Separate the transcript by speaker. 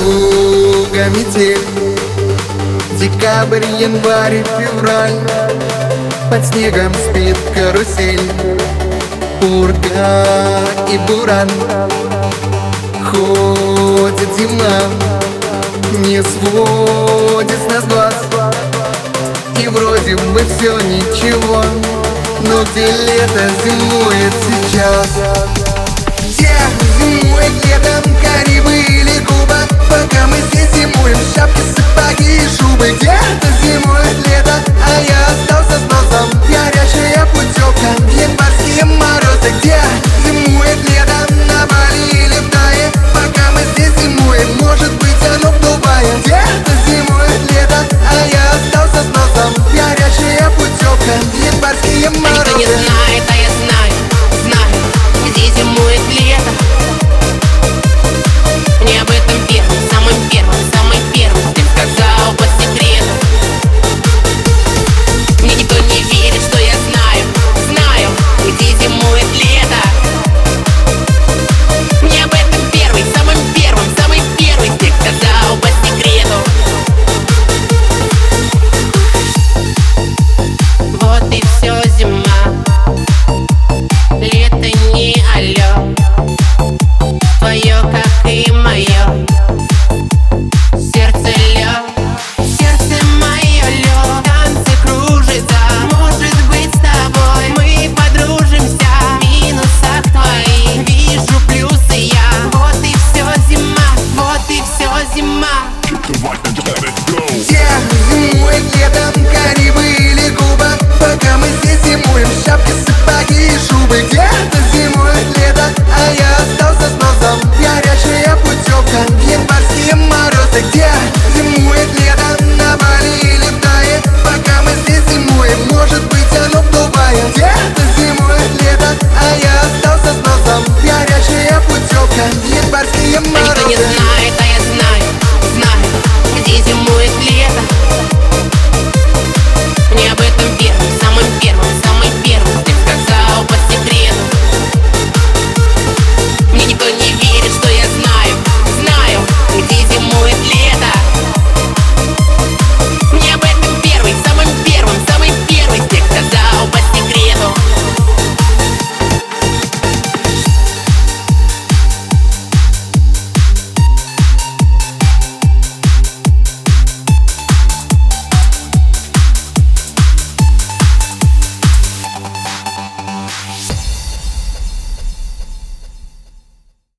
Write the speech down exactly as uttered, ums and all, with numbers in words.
Speaker 1: юга метель. Декабрь, январь, февраль, под снегом спит карусель. Пурга и буран, ходит зима, не сводит с нас глаз. И вроде бы все ничего, но где лето зимует сейчас? Где зимует летом Карибы или Куба? Пока мы здесь зимуем, шапки, сапоги и шубы. Где-то зимует лето, а я остался с носом. Горячая путевка, январские морозы. Где зимует лето, на Бали или в Тае? Пока мы здесь зимуем, может быть оно в Дубае. Где-то зимует лето, а я остался с носом. Горячая путевка, январские морозы.
Speaker 2: Никто не знает, а я знаю, знаю, где зимует лето. Мне об этом первым, самым первым, самый первым ты сказал по секрету. Мне никто не верит, что я знаю, знаю, где зимует лето. Мне об этом первый, самым первым, самый первый ты сказал по секрету. Вот и все, зима, лето не алё, твое, как и мое.